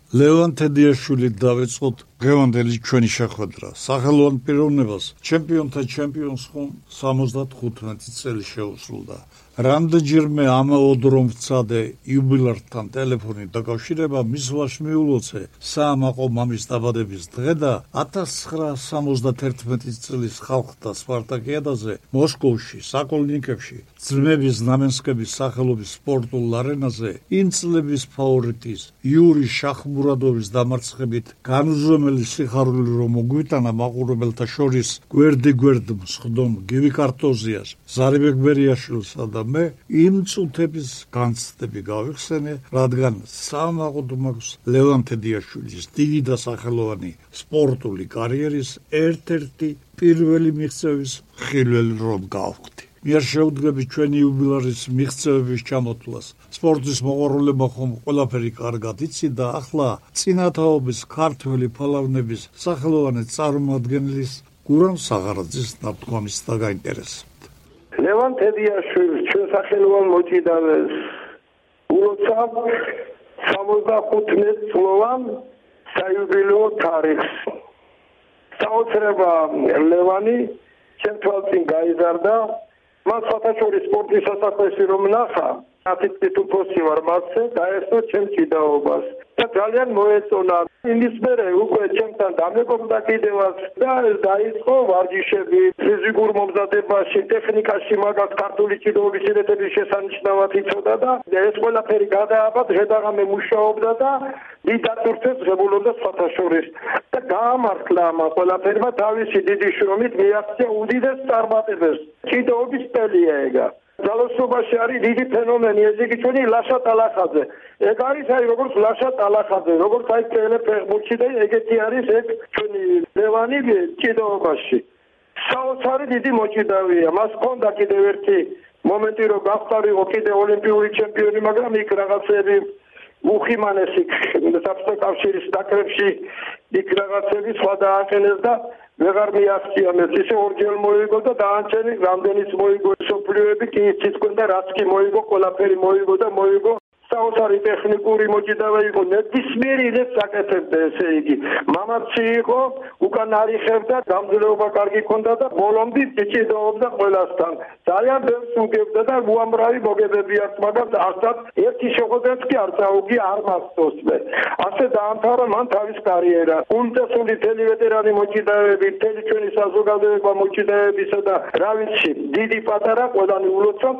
ლევან თედიაშვილი დავეწყოთ დღევანდელი ჩვენი შეხვედრა. სახელოვან პიროვნებას ჩემპიონთა ჩემპიონს ხომ 75 წელი შეუსრულდა. რამდენჯერმე ამაოდრომცადე იუბილართან ტელეფონი დაკავშირება მის ვაშ მიულოცე საამაყო მამის დაბადების დღე და 1971 წლის ხალხთა სპარტაკიადაზე მოსკოვში საკოლნიკებში ძმების ნამენსკების სახელობის სპორტულ არენაზე იმ წლების ფავორიტის იური შახმურადოვის დამარცხებით განუზომელი სიხარული რომ მოგვიტანა მაყურებელთა შორის გვერდი მსხდომ გივი კარტოზიას ზარიბეკ ბერიაშვილსა და მე იმ წუთების განცდები გავიხსენე, რადგან საამაყოდ მაქვს ლევან თედიაშვილის დიდი და სახელოვანი სპორტული კარიერის ერთ-ერთი პირველი მიღწევის ხილველი რომ გავხდი. მიერ შეუდგები ჩვენი იუბილარის მიღწევების ჩამოთვლას. სპორტის მოყვარულებმა ხომ ყველაფერი კარგად იცი და ახლა წინათაობის ქართველი ფალავნების სახელოვანი წარმომადგენლის გურამ საღარაძის ნათქვამის დაგაინტერესებთ. ლევან თედიაშვილს ჩვენ სახელოვან მოჭიდავეს ულოცავ 75 წლოვან საიუბილეო თარიღს. საოცრება ლევანი ჩემ თვალწინ გაიზარდა. მას საერთაშორისო სპორტის სასახლეში რომ ნახა, აფიციტუფოსი ვარ მასზე დაესწრო ჩემ ჭიდაობას და ძალიან მოეწონა. იმის მერე უკვე ჩემთან დამეგობრდა კიდევაც და დაიწყო ვარჯიშები ფიზიკურ მომზადებაში, ტექნიკაში, მაგათ ქართული ჭიდაობის შედეგების შესანიშნავად იცოდა და ეს ყველაფერი გადააბა დღე-დაღამე მუშაობდა და დიდატურცეს ღებულობდა საერთაშორისო და გაამართლა ამ ყველაფერმა თავისი დიდი შრომით მიაღწია უდიდეს წარმატებებს. ჭიდაობის პელია ეგა. ძალოსობაში არის დიდი ფენომენი, ეს იგი ჩვენი ლაშა ტალახაძე. ეგ არის აი როგორც ლაშა ტალახაძე, როგორც აი წელე ფეხბურთში და ეგეთი არის ეგ ჩვენი ლევანი ჭიდაობაში. საოცარი დიდი მოჭიდავეა. მას ჰქონდა კიდევ ერთი მომენტი რომ გახტარიყო კიდე ოლიმპიური ჩემპიონი, მაგრამ იქ რაღაცები უხიმანესი საბჭოთა კავშირის ნაკრებში იქ რაღაცები სხვა დააყენეს და ვეღარ მიაღწია მე ისე ორჯერ მოიგო და დაანჩენი რამდენიც მოიგო სოფლიოები კი იცით და რაც კი მოიგო ყველაფერი მოიგო და მოიგო საოცარი ტექნიკური მოჭიდავე იყო ნებისმიერი ის საკეთებდა ესე იგი მამაცი იყო უკან არიხებდა გამძლეობა კარგი ჰქონდა და ბოლომდე ჭიდაობდა ყველასთან ძალიან ბევრს უგებდა და უამრავი მოგებები აქვს მაგრამ არცად ერთი შეხვედრაც კი არ წაუგი არ მასწოს მე ასე დაამთავრა მან თავის კარიერა უმეტესული ტელევიზიონი მოჭიდავეები თელი ჩვენი საზოგადოება მოჭიდავეებისა და რა ვიცი დიდი პატარა ყველანი ულოცავს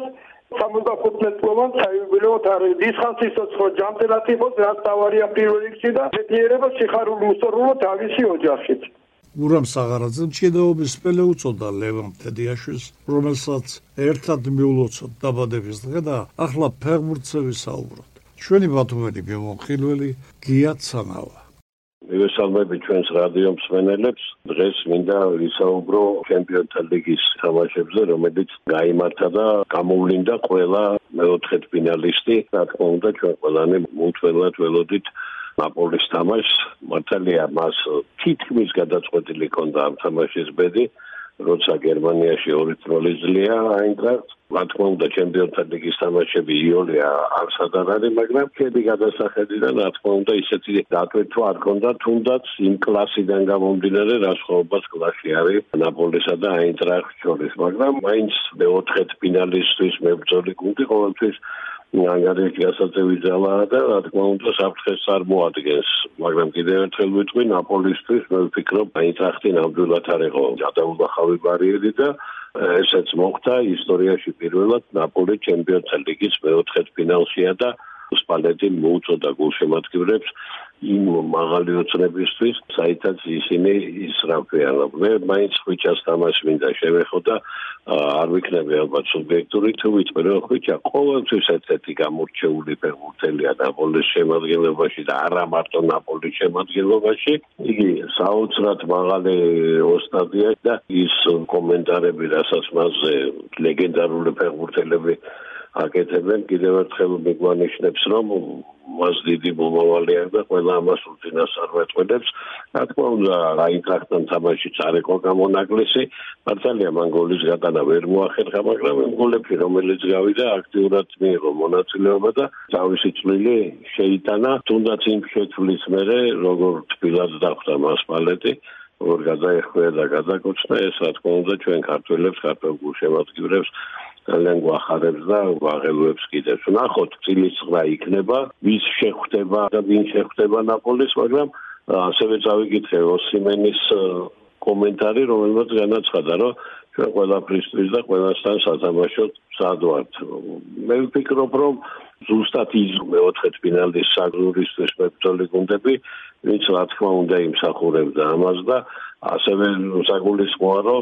75 წლოვან საიუბილეო თარიღს ისხანს სიცოცხლე ჯანმრთელად იყოს რაც თავარია პირველ რიგში და მეთიერება სიხარული უსწორლო თავისი ოჯახით. გურამ საღარაძემ ჭიდაობის პელე უწოდა ლევან თედიაშვილს, რომელსაც ერთად მიულოცოთ დაბადების დღე და ახლა ფეხბურთზე ვისაუბროთ. ჩვენი ბათუმელი მიმოხილველი გია ცანავა. მივესალმები ჩვენს რადიო მსმენელებს. დღეს მინდა ვისაუბრო ჩემპიონთა ლიგის თამაშებზე, რომელიც გაიმართა და გამოვლინდა ყველა მეოთხედ ფინალისტი. რა თქმა უნდა, ჩვენ ყველანი მუთველად ველოდით ნაპოლის თამაშს. მართალია, მას თითქმის გადაწყვეტილი ჰქონდა ამ თამაშის ბედი, როცა გერმანიაში 2-0 ძლია აინტრახტს. რა თქმა უნდა, ჩემპიონთა ლიგის თამაშები იოლია არსად არ არის, მაგრამ ქედი გადასახედიდან რა თქმა უნდა ისეთი დატვირთვა არ ჰქონდა, თუნდაც იმ კლასიდან გამომდინარე, რა სხვაობას კლასი არის ნაპოლისა და აინტრახტს შორის, მაგრამ მაინც მეოთხედ ფინალისტვის მებრძოლი გუნდი ყოველთვის ანგარიშის გასაწევი ძალაა და რა თქმა უნდა საფრთხეს არ მოადგენს, მაგრამ კიდევ ერთხელ ვიტყვი ნაპოლისთვის მე ვფიქრობ აინტრახტი ნამდვილად არ იყო გადაულახავი ბარიერი და ესეც მოხდა ისტორიაში პირველად ნაპოლი ჩემპიონთა ლიგის მეოთხედ ფინალშია და სპალეტი მოუწოდა გულშემატკივრებს იმ მაღალი ოცნებისთვის, საითაც ისინი ისრავდნენ. მე მაინც ხვიჩას თამაში მინდა შევეხო და არ ვიქნები ალბათ სუბიექტური, თუ ვიტყვი რომ ხვიჩა ყოველთვის ერთ-ერთი გამორჩეული ფეხბურთელია ნაპოლის შემადგენლობაში და არა მარტო ნაპოლის შემადგენლობაში. იგი საოცრად მაღალი ოსტატია და ის კომენტარები, რასაც მასზე ლეგენდარული ფეხბურთელები აკეთებენ. კიდევ ერთხელ მიგვანიშნებს, რომ მას დიდი მომავალი აქვს და ყველა ამას უწინას არ მეტყველებს. რა თქმა უნდა, აინტრახტთან თამაშიც არ იყო გამონაკლისი. მართალია მან გოლის გატანა ვერ მოახერხა, მაგრამ იმ გოლებში რომელიც გავიდა, აქტიურად მიიღო მონაწილეობა და თავისი წვლილი შეიტანა. თუნდაც იმ შეცვლის მერე, როგორ თბილად დახვდა მას პალეტი, როგორ გადაეხვია და გადაკოჩნა, ეს რა თქმა უნდა ჩვენ ქართველებს, ქართველ გულშემატკივრებს ძალიან გვახარებს და ვაღელვებს კიდევ. ნახოთ, წილისწრა იქნება, ვის შეხვდება და ვინ შეხვდება ნაპოლის, მაგრამ ასევე წავიკითხე ოსიმენის კომენტარი, რომელმაც განაცხადა, რომ ჩვენ ყველაფრისთვის და ყველასთან სათამაშოდ მზად ვართ. მე ვფიქრობ, რომ ზუსტად ის მეოთხედფინალის საგზურისთვის მებრძოლი გუნდები, ვინც რა თქმა უნდა იმსახურებდა ამას და ასევე საგულისხმოა, რომ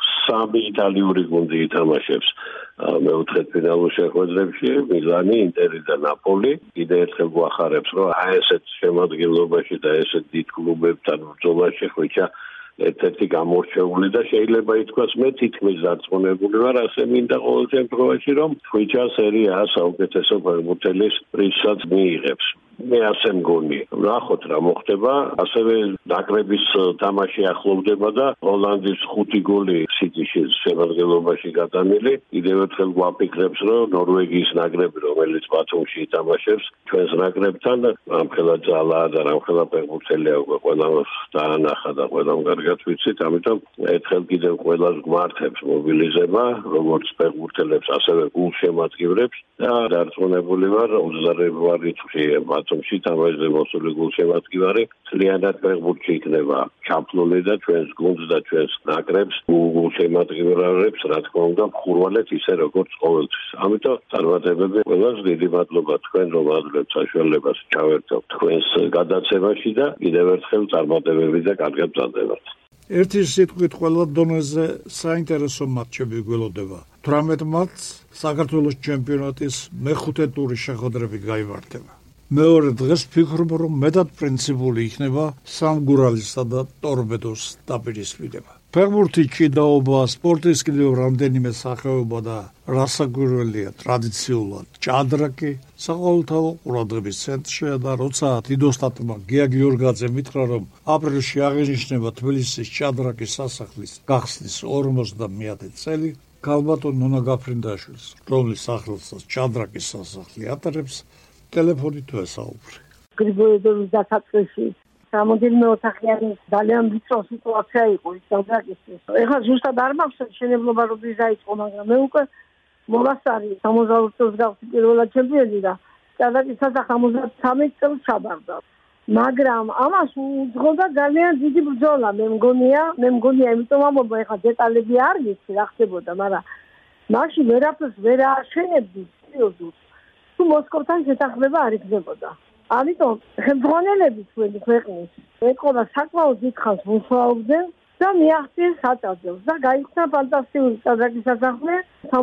3 იტალიური გუნდი ითამაშებს მეოთხედფინალურ შეხვედრებში, მილანი, ინტერი და ნაპოლი. კიდევ ერთხელ გვახარებს, რომ ესეთ შემადგენლობაში და ესეთ დიდ კლუბებთან ბრძოლაში ხვიჩა ერთ-ერთი გამორჩეული და შეიძლება ითქვას მე თითქმის დარწმუნებული ვარ, ასე მინდა ყოველ შემთხვევაში, რომ ხვიჩა სერიას საუკეთესო ფეხბურთელის პრიზსაც მიიღებს. მე ასე მგონი. ნახოთ რა მოხდება. ასევე ნაკრების თამაში ახლოვდება და ჰოლანდიის 5 გოლი სიტიშის შემადგენლობაში გადანილი. კიდევ ერთხელ გვაფიქრებს, რომ ნორვეგიის ნაკრები, რომელიც ბათუმში ითამაშებს, ჩვენს ნაკრებთან ამხელა ძალაა და ამხელა ფეხბურთელია უკვე ყველა დაანახა და ყველამ კარგად ვიცით. ამიტომ ერთხელ კიდევ ყველას გვმართებს მობილიზება, როგორც ფეხბურთელებს, ასევე გულშემატკივრებს და დარწმუნებული ვარ 22 რიცხვი ბათუმში თამაშზე მოსული გულშემატკივარი ძალიანად ფეხბურთში იქნება ჩაფლული და ჩვენს გუნდს და ჩვენს ნაკრებს გულშემატკივრებს რა თქმა უნდა ხურვალეთ ისე როგორც ყოველთვის. ამიტომ წარმატებები ყველას დიდი მადლობა თქვენ რომ აძლევთ საშუალებას ჩავერთოთ თქვენს გადაცემაში და კიდევ ერთხელ წარმატებები და კარგად ბრძანდებათ. ერთი სიტყვით ყველა დონეზე საინტერესო მატჩები გველოდება. 18 მარტს საქართველოს ჩემპიონატის მეხუთე ტურის შეხვედრები გაიმართება. მეორე დღეს ვფიქრობ, რომ მეტად პრინციპული იქნება სამგურალისა და ტორპედოს დაპირისპირება. ფეხბურთი ჭიდაობა, სპორტის კიდევ რამდენიმე სახეობა და რასაკვირველია ტრადიციულად ჭადრაკი საყოველთაო ყურადღების ცენტრშია და როცა დიდოსტატმა გია გიორგაძე მითხრა, რომ აპრილში აღინიშნება თბილისის ჭადრაკის სასახლის გახსნის 50-მეათე წელი, ქალბატონ ნონა გაფრინდაშვილს, რომლის სახელსაც ჭადრაკის სასახლი ატარებს, ტელეფონით ვესაუბრე. გრიგორიევის დასაწყისში სამოდელმე ოთახიანი ძალიან ვიწრო სიტუაცია იყო ის ჭადრაკისთვის. ეხლა ზუსტად არ მახსოვს მშენებლობა როდის დაიწყო, მაგრამ მე უკვე მოვასწარი 60 წელს გავხდი პირველად ჩემპიონი და ჭადრაკის სასახლი 73 წელს ჩაბარდა. მაგრამ ამას უძღოდა ძალიან დიდი ბრძოლა, მე მგონია, იმიტომ ამბობ ეხლა დეტალები არ ვიცი რა ხდებოდა, მაგრამ მაშინ ვერაფერს ვერ ააშენებდი სერიოზულად. თუ მოსკოვთან შეთანხმება არ იქნებოდა. ამიტომ ხელმძღვანელები ჩვენი ქვეყნის ეკოლა საკმაოდ დიდხანს მუშაობდნენ და მიაღწიეს საწადებს და გაიხსნა ფანტასტიკური ჭადრაკის სასახლე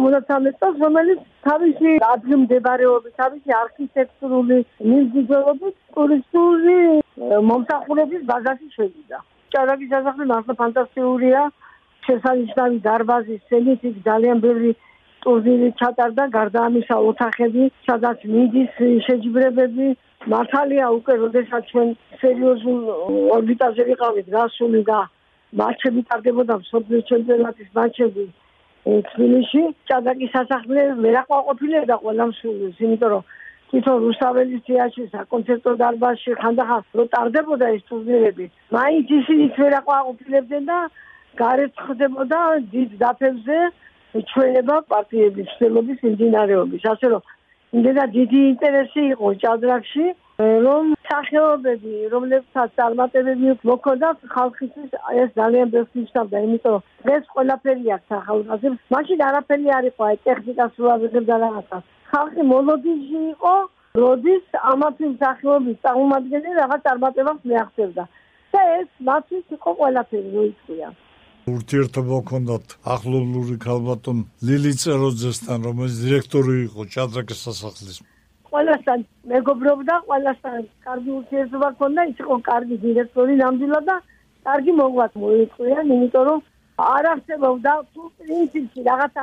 73 წელს, რომელიც თავისი ადგილმდებარეობით, თავისი არქიტექტურული მიმზიდველობით ტურისტული მომსახურების ბაზაში შევიდა. ჭადრაკის სასახლე მართლა ფანტასტიკურია, შესანიშნავი დარბაზი, სცენით ძალიან ბევრი ტურნირი ჩატარდა, გარდა ამისა ოთახები, სადაც მიდის შეჯიბრებები. მართალია უკვე როდესაც ჩვენ სერიოზულ ორბიტაზე ვიყავით გასული და მატჩები ტარდებოდა მსოფლიო ჩემპიონატის მატჩები თბილისში, ჭადრაკის სასახლე ვერ აყვაყოფილებდა ყველა მსურველს, იმიტომ რომ თვითონ რუსაველის თეატრში, საკონცერტო დარბაზში ხანდახან რო ტარდებოდა ეს ტურნირები, მაინც ისინიც ვერ აყვაყოფილებდნენ და გარეთ ხდებოდა დიდ დაფებზე ჩვენება პარტიების ცდელობის მიმდინარეობის. ასე რომ იმდენად დიდი ინტერესი იყო ჭადრაკში, რომ სახეობები, რომლებსაც წარმატებები მოქონდა ხალხისთვის, ეს ძალიან ბევრს ნიშნავდა, იმიტომ რომ დღეს ყველაფერი აქვს ახალგაზრდებს. მაშინ არაფერი არ იყო, აი ტექნიკას რო აღებდა რაღაცას. ხალხი მოლოდინში იყო, როდის ამათი სახეობის წარმომადგენელი რაღაც წარმატებას მიაღწევდა. და ეს მათთვის იყო ყველაფერი, რო იციან. ურთიერთობა ჰქონდათ ახლობლური ქალბატონ ლილი წეროძესთან, რომელიც დირექტორი იყო ჭადრაკის სასახლის. ყველასთან მეგობრობდა, ყველასთან კარგი ურთიერთობა ჰქონდა, ის იყო კარგი დირექტორი ნამდვილად და კარგი მოღვაწე მოიწვია, იმიტომ რომ არ არსებობდა თუ პრინციპში რაღაცა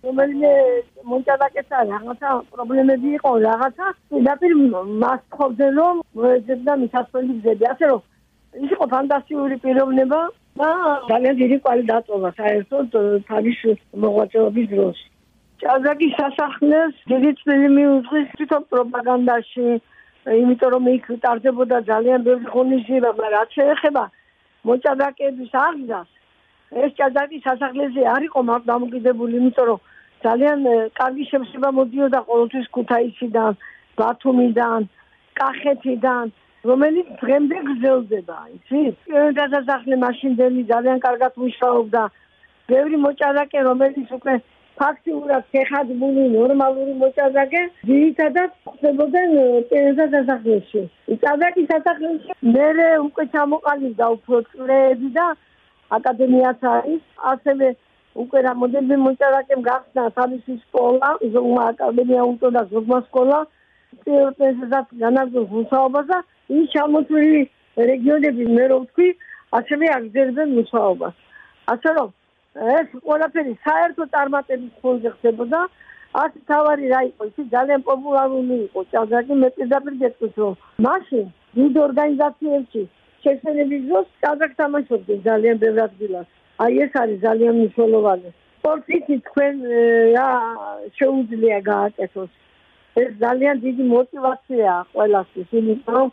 რომელიმე მონჭადაკეთა რაღაცა პრობლემები იყო, რაღაცა პირდაპირ მას თხოვდნენ, რომ მოეძებნა მისასვლელი გზები. ასე რომ ის იყო ფანტასტიკური პიროვნება და ძალიან დიდი კვალი დატოვა საერთოდ თავის მოღვაწეობის დროს. ჭადრაკის სასახლეს დიდი წვლილი მიუძღვის თვითონ პროპაგანდაში, იმიტომ რომ იქ ტარდებოდა ძალიან ბევრი ღონისძიება, მაგრამ რაც შეეხება მოჭადრაკეების აღზრდას, ეს ჭადრაკის სასახლეზე არ იყო მარტო დამოკიდებული, იმიტომ რომ ძალიან კარგი შემსება მოდიოდა ყოველთვის ქუთაისიდან, ბათუმიდან, კახეთიდან, რომელიც დღემდე გრძელდება, იცით? დასასახლე მაშინდელი ძალიან კარგად მუშაობდა. ბევრი მოჭადრაკე, რომელიც უკვე ფაქტიურად ხეხადმული ნორმალური მოჭადრაკე, ძირითადად ხდებოდნენ დასასახლეში. ჭადრაკის სასახლეში მერე უკვე ჩამოყალიბდა უფრო წვრეები და აკადემიაც არის, ასევე უკვე რამოდენიმე მოჭადრაკემ გახსნა თავისი სკოლა, ზოგმა აკადემია უწოდა, ზოგმა სკოლა, პრინციპად განაგრძობს მუშაობას და ის ჩამოთვლილი რეგიონები მე რო ვთქვი, ასევე აგრძელებენ მუშაობას. ასე რომ ეს ყველაფერი საერთო წარმატების ფონზე ხდებოდა. ასე თავარი რა იყო, ის ძალიან პოპულარული იყო ჭადრაკი, მე პირდაპირ გეტყვით, რომ მაშინ დიდ ორგანიზაციებში შექმნების დროს ჭადრაკს თამაშობდნენ ძალიან ბევრ ადგილას. აი ეს არის ძალიან მნიშვნელოვანი. სპორტით თქვენ რა შეუძლია გააკეთოს. ეს ძალიან დიდი мотиваციაა ყველასთვის, იმიტომ რომ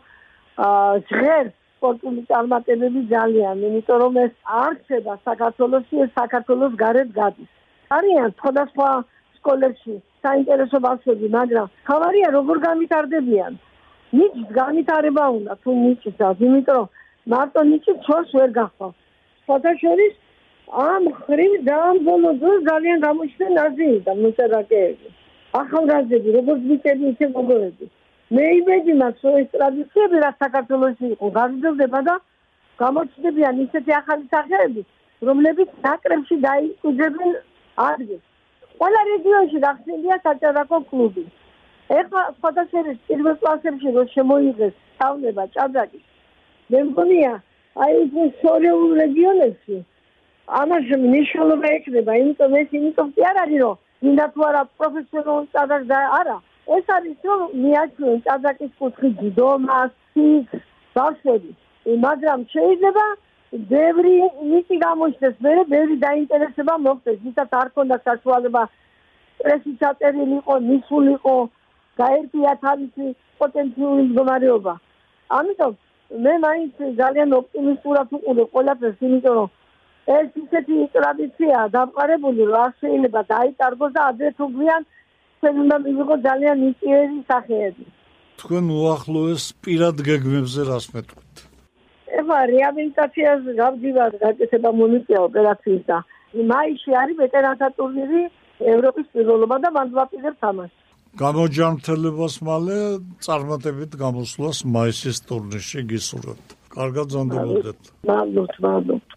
ჟღერს სპორტული წარმატებები ძალიან, იმიტომ რომ ეს არ ხდება საქართველოში, ეს საქართველოს გარეთ გადის. არიან სხვადასხვა სკოლებში საინტერესო ბავშვები, მაგრამ ხავარია როგორ განვითარდებიან. ნიჭის განვითარება უნდა თუ ნიჭისას, იმიტომ რომ მარტო ნიჭი ჩვენს ვერ გახვალ. სხვათაშორის ამ ხრივ ბოლო დროს ძალიან გამოჩნდნენ აზიიდან და მოჭადრაკეები. ახალგაზრდები, როგორც ბიჭები, ისე მოგოები. მე იმედი მაქვს, რომ ეს ტრადიციები რაც საქართველოში იყო, გაგრძელდება და გამოჩნდებიან ისეთი ახალი სახეები, რომლებიც ნაკრებში დაიკვირდებიან ადგილს. ყველა რეგიონში გახსნილია საჭადრაკო კლუბი. ეხლა სხვადასხვა პირველ კლასებში რომ შემოიღეს სწავლება ჭადრაკის, მე მგონია, აი ეს შორეულ რეგიონებში ამაში მნიშვნელობა ექნება, იმიტომ კი არ არის, რომ მინდა თუ არა პროფესიონალური ჭადრაკს და არა. ეს არის რომ მიაჩვენ ჭადრაკის კუთხე ჯდომას, ფიქს, ბავშვები. მაგრამ შეიძლება ბევრი ნიჭი გამოჩნდეს, ბევრი დაინტერესება მოხდეს, ვისაც არ ქონდა საშუალება პრესის ჩაწერილი იყო, მისულიყო, გაერკვია თავისი პოტენციური მდგომარეობა. ამიტომ მე მაინც ძალიან ოპტიმისტურად ვუყურებ ყველაფერს, იმიტომ რომ ეს ისეთი ტრადიციაა დამყარებული, რომ არ შეიძლება დაიკარგოს და ადრე თუ გვიან ჩვენ უნდა მივიღოთ ძალიან ნიჭიერი სახეები. თქვენ უახლოეს პირად გეგმებზე რას მეტყვით? ეხლა რეაბილიტაციას გავდივარ, გაკეთება მომიწია ოპერაციის და მაისში არის ვეტერანთა ტურნირი, ევროპის პირველობა და მან ვაპირებ თამაში. გამოჯანმრთელებას მალე წარმატებით გამოსვლას მაისის ტურნირში გისურვებთ. კარგად ზანდებოდეთ. მადლობთ.